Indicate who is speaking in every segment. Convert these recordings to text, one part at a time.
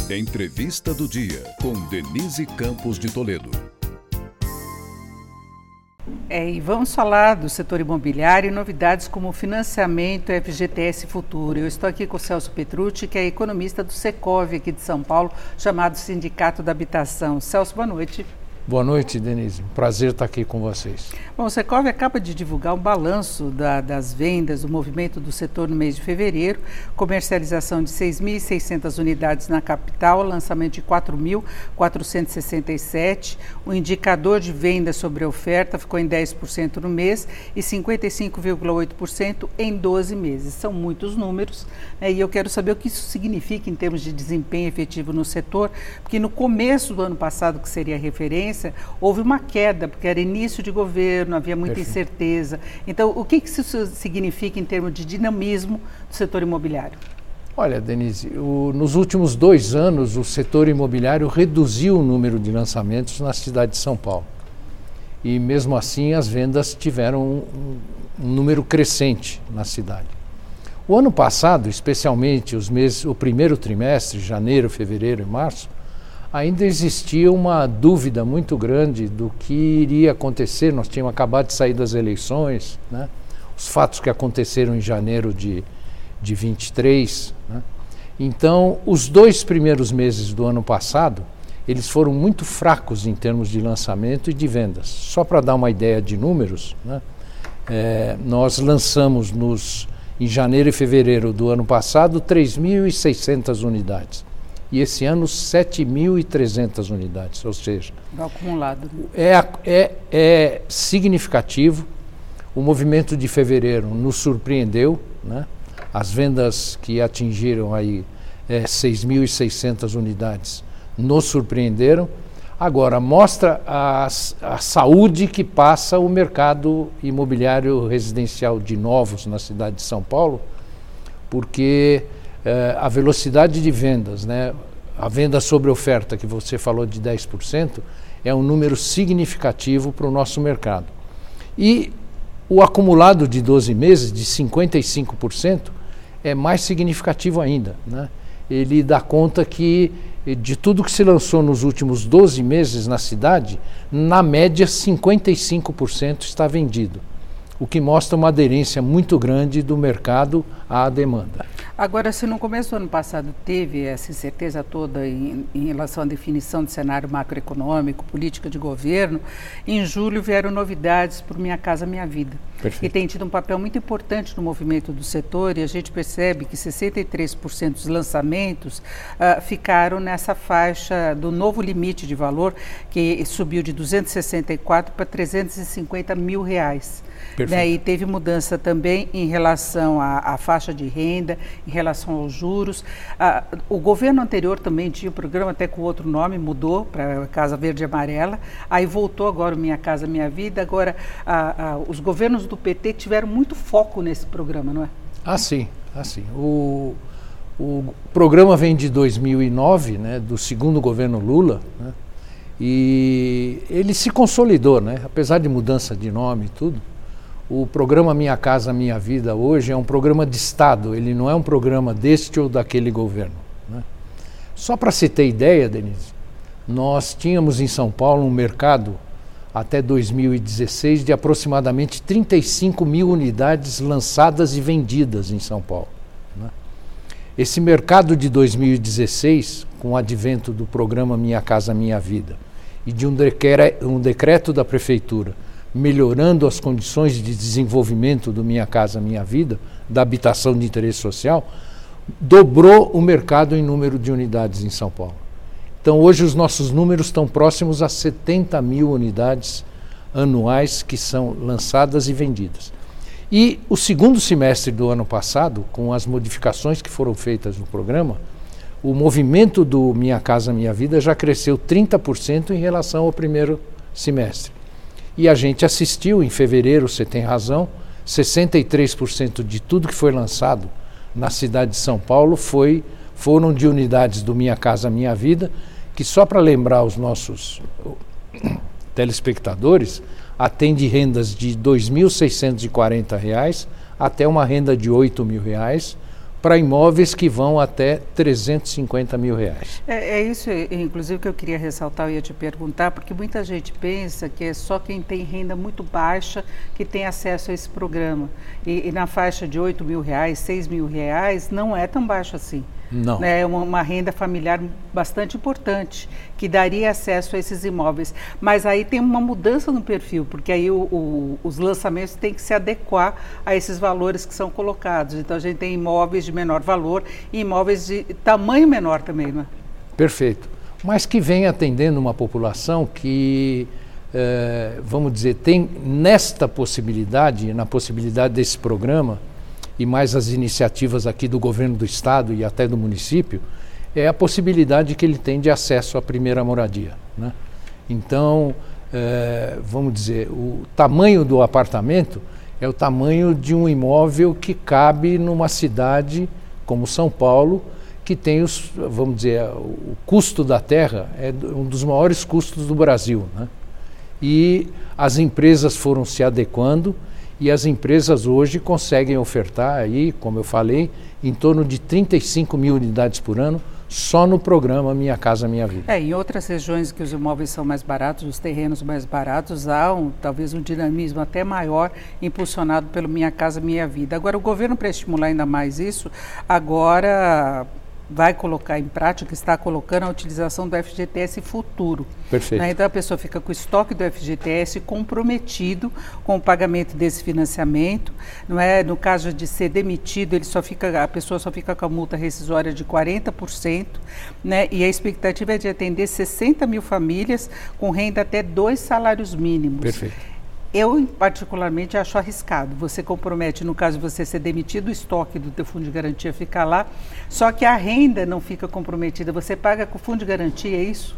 Speaker 1: Entrevista do dia com Denise Campos de Toledo.
Speaker 2: E vamos falar do setor imobiliário e novidades como o financiamento FGTS Futuro. Eu estou aqui com o Celso Petrucci, que é economista do Secovi aqui de São Paulo, chamado Sindicato da Habitação. Celso, boa noite.
Speaker 3: Boa noite, Denise. Prazer estar aqui com vocês.
Speaker 2: Bom, o Secovi acaba de divulgar um balanço das vendas, do movimento do setor no mês de fevereiro, comercialização de 6.600 unidades na capital, lançamento de 4.467. O indicador de venda sobre a oferta ficou em 10% no mês e 55,8% em 12 meses. São muitos números, né? E eu quero saber o que isso significa em termos de desempenho efetivo no setor, porque no começo do ano passado, que seria a referência, houve uma queda, porque era início de governo, havia muita incerteza. Então, o que isso significa em termos de dinamismo do setor imobiliário?
Speaker 3: Olha, Denise, nos últimos 2 anos, o setor imobiliário reduziu o número de lançamentos na cidade de São Paulo. E, mesmo assim, as vendas tiveram um número crescente na cidade. O ano passado, especialmente o primeiro trimestre, janeiro, fevereiro e março, ainda existia uma dúvida muito grande do que iria acontecer. Nós tínhamos acabado de sair das eleições, né? Os fatos que aconteceram em janeiro de 23. Né? Então, os 2 primeiros meses do ano passado, eles foram muito fracos em termos de lançamento e de vendas. Só para dar uma ideia de números, né? Nós lançamos em janeiro e fevereiro do ano passado 3.600 unidades. E esse ano 7.300 unidades, ou seja...
Speaker 2: acumulado.
Speaker 3: É significativo. O movimento de fevereiro nos surpreendeu, né? As vendas que atingiram aí 6.600 unidades nos surpreenderam. Agora, mostra a saúde que passa o mercado imobiliário residencial de novos na cidade de São Paulo, porque... a velocidade de vendas, né? A venda sobre oferta que você falou de 10%, é um número significativo para o nosso mercado. E o acumulado de 12 meses, de 55%, é mais significativo ainda, né? Ele dá conta que de tudo que se lançou nos últimos 12 meses na cidade, na média 55% está vendido, o que mostra uma aderência muito grande do mercado à demanda.
Speaker 2: Agora, se no começo do ano passado teve essa incerteza toda em relação à definição do cenário macroeconômico, política de governo, em julho vieram novidades para o Minha Casa Minha Vida.
Speaker 3: Perfeito.
Speaker 2: E tem tido um papel muito importante no movimento do setor, e a gente percebe que 63% dos lançamentos ficaram nessa faixa do novo limite de valor, que subiu de 264 para 350 mil reais. Né? E teve mudança também em relação à faixa de renda, em relação aos juros. O governo anterior também tinha o programa, até com outro nome, mudou para Casa Verde e Amarela, aí voltou agora o Minha Casa Minha Vida. Agora, os governos do PT tiveram muito foco nesse programa, não é?
Speaker 3: Sim. O programa vem de 2009, né, do segundo governo Lula, né, e ele se consolidou, né, apesar de mudança de nome e tudo. O programa Minha Casa Minha Vida hoje é um programa de Estado, ele não é um programa deste ou daquele governo, né? Só para se ter ideia, Denise, nós tínhamos em São Paulo um mercado até 2016 de aproximadamente 35 mil unidades lançadas e vendidas em São Paulo, né? Esse mercado de 2016, com o advento do programa Minha Casa Minha Vida e de um decreto da Prefeitura melhorando as condições de desenvolvimento do Minha Casa Minha Vida, da habitação de interesse social, dobrou o mercado em número de unidades em São Paulo. Então, hoje os nossos números estão próximos a 70 mil unidades anuais que são lançadas e vendidas. E o segundo semestre do ano passado, com as modificações que foram feitas no programa, o movimento do Minha Casa Minha Vida já cresceu 30% em relação ao primeiro semestre. E a gente assistiu em fevereiro, você tem razão, 63% de tudo que foi lançado na cidade de São Paulo foram de unidades do Minha Casa Minha Vida, que só para lembrar os nossos telespectadores, atende rendas de R$ 2.640 até uma renda de R$ 8.000, para imóveis que vão até 350 mil reais.
Speaker 2: É isso, inclusive, que eu queria ressaltar, eu ia te perguntar, porque muita gente pensa que é só quem tem renda muito baixa que tem acesso a esse programa. E na faixa de 8 mil reais, 6 mil reais, não é tão baixo assim.
Speaker 3: Não.
Speaker 2: É uma renda familiar bastante importante, que daria acesso a esses imóveis. Mas aí tem uma mudança no perfil, porque aí os lançamentos têm que se adequar a esses valores que são colocados. Então a gente tem imóveis de menor valor e imóveis de tamanho menor também, não é?
Speaker 3: Perfeito. Mas que vem atendendo uma população que, vamos dizer, tem nesta possibilidade, na possibilidade desse programa, e mais as iniciativas aqui do governo do estado e até do município, é a possibilidade que ele tem de acesso à primeira moradia, né? Então, vamos dizer, o tamanho do apartamento é o tamanho de um imóvel que cabe numa cidade como São Paulo, que tem vamos dizer, o custo da terra é um dos maiores custos do Brasil, né? E as empresas foram se adequando, e as empresas hoje conseguem ofertar aí, como eu falei, em torno de 35 mil unidades por ano, só no programa Minha Casa Minha Vida.
Speaker 2: Em outras regiões que os imóveis são mais baratos, os terrenos mais baratos, há talvez um dinamismo até maior impulsionado pelo Minha Casa Minha Vida. Agora, o governo, para estimular ainda mais isso, agora vai colocar em prática, está colocando a utilização do FGTS futuro.
Speaker 3: Perfeito.
Speaker 2: Então a pessoa fica com o estoque do FGTS comprometido com o pagamento desse financiamento, não é? No caso de ser demitido, a pessoa só fica com a multa rescisória de 40%, né? E a expectativa é de atender 60 mil famílias com renda até 2 salários mínimos.
Speaker 3: Perfeito.
Speaker 2: Eu, particularmente, acho arriscado. Você compromete, no caso de você ser demitido, o estoque do teu fundo de garantia fica lá, só que a renda não fica comprometida. Você paga com o fundo de garantia, é isso?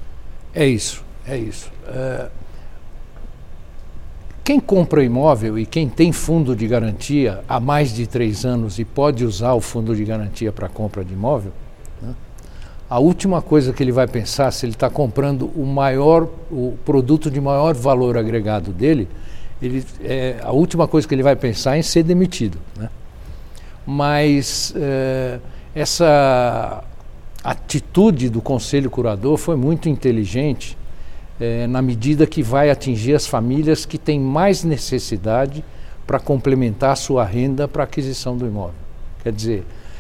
Speaker 3: É isso. Quem compra imóvel e quem tem fundo de garantia há mais de 3 anos e pode usar o fundo de garantia para compra de imóvel, né? A última coisa que ele vai pensar, se ele está comprando o produto de maior valor agregado dele, a última coisa que ele vai pensar é em ser demitido, né? Mas essa atitude do Conselho Curador foi muito inteligente, na medida que vai atingir as famílias que têm mais necessidade para complementar a sua renda para a aquisição do imóvel. Quer dizer,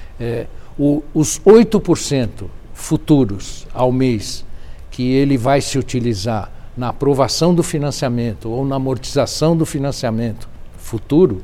Speaker 3: os 8% futuros ao mês que ele vai se utilizar na aprovação do financiamento ou na amortização do financiamento futuro,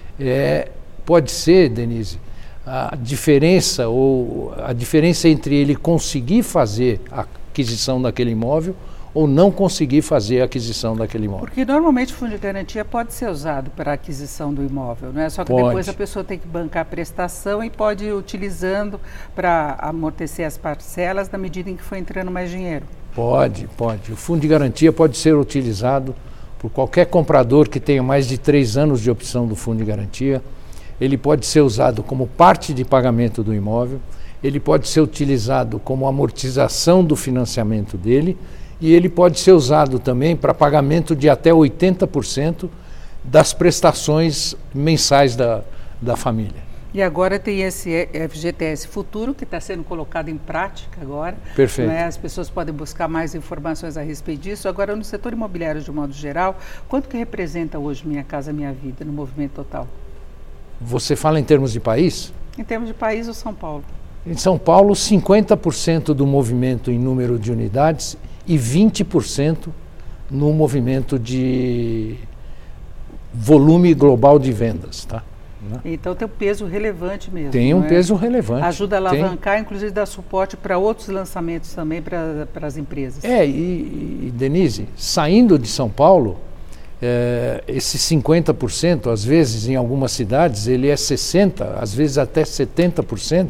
Speaker 3: pode ser, Denise, a diferença entre ele conseguir fazer a aquisição daquele imóvel ou não conseguir fazer a aquisição daquele imóvel.
Speaker 2: Porque normalmente o fundo de garantia pode ser usado para a aquisição do imóvel, não é? Só que depois a pessoa tem que bancar a prestação e pode ir utilizando para amortecer as parcelas na medida em que for entrando mais dinheiro.
Speaker 3: Pode. O fundo de garantia pode ser utilizado por qualquer comprador que tenha mais de 3 anos de opção do fundo de garantia. Ele pode ser usado como parte de pagamento do imóvel, ele pode ser utilizado como amortização do financiamento dele, e ele pode ser usado também para pagamento de até 80% das prestações mensais da família.
Speaker 2: E agora tem esse FGTS Futuro, que está sendo colocado em prática agora.
Speaker 3: Perfeito.
Speaker 2: Né? As pessoas podem buscar mais informações a respeito disso. Agora, no setor imobiliário, de modo geral, quanto que representa hoje Minha Casa Minha Vida no movimento total?
Speaker 3: Você fala em termos de país?
Speaker 2: Em termos de país ou São Paulo?
Speaker 3: Em São Paulo, 50% do movimento em número de unidades e 20% no movimento de volume global de vendas, tá?
Speaker 2: Então tem um peso relevante mesmo.
Speaker 3: Tem um peso relevante.
Speaker 2: Ajuda a alavancar, inclusive dar suporte para outros lançamentos também para as empresas.
Speaker 3: E Denise, saindo de São Paulo, esse 50%, às vezes em algumas cidades, ele é 60%, às vezes até 70%,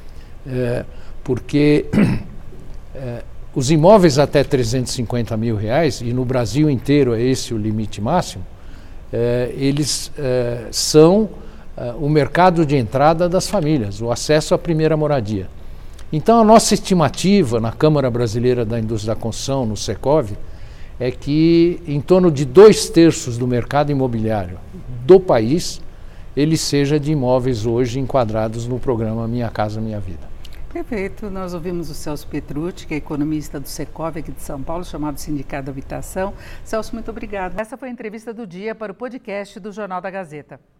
Speaker 3: porque os imóveis até 350 mil reais, e no Brasil inteiro é esse o limite máximo, eles são o mercado de entrada das famílias, o acesso à primeira moradia. Então a nossa estimativa na Câmara Brasileira da Indústria da Construção, no Secov, é que em torno de 2/3 do mercado imobiliário do país ele seja de imóveis hoje enquadrados no programa Minha Casa Minha Vida.
Speaker 2: Perfeito. Nós ouvimos o Celso Petrucci, que é economista do Secov aqui de São Paulo, chamado Sindicato da Habitação. Celso, muito obrigado. Essa foi a entrevista do dia para o podcast do Jornal da Gazeta.